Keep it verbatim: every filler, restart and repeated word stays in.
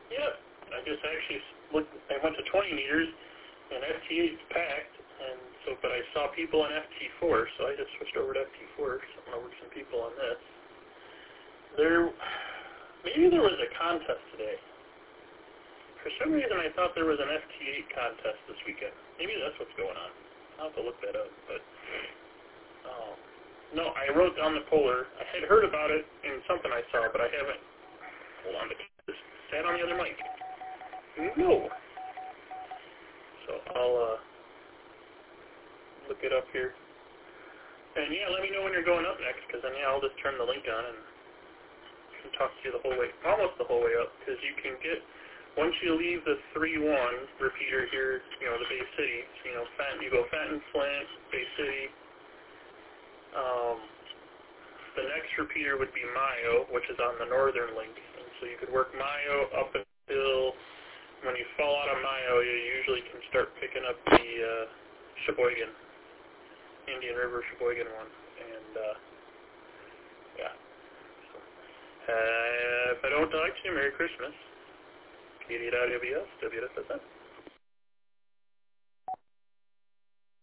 Yeah, I just actually looked. I went to twenty meters, and F T eight's packed, and so but I saw people on F T four, so I just switched over to F T four. So I'm gonna work some people on this. There, maybe there was a contest today. For some reason, I thought there was an F T eight contest this weekend. Maybe that's what's going on. I'll have to look that up, but um, no, I wrote down the polar. I had heard about it in something I saw, but I haven't. Hold on, the just sat on the other mic. No. So I'll uh, look it up here. And yeah, let me know when you're going up next, because then yeah, I'll just turn the link on and can talk to you the whole way, almost the whole way up, because you can get, once you leave the three one repeater here, you know, the Bay City, so, you know, Fenton, you go Fenton, Flint, Bay City. Um, the next repeater would be Mayo, which is on the northern link. And so you could work Mayo up until, when you fall out of Mayo, you usually can start picking up the uh, Sheboygan, Indian River Sheboygan one. And, uh, yeah. So, uh, if I don't talk to you, Merry Christmas. K D W S, W S S N.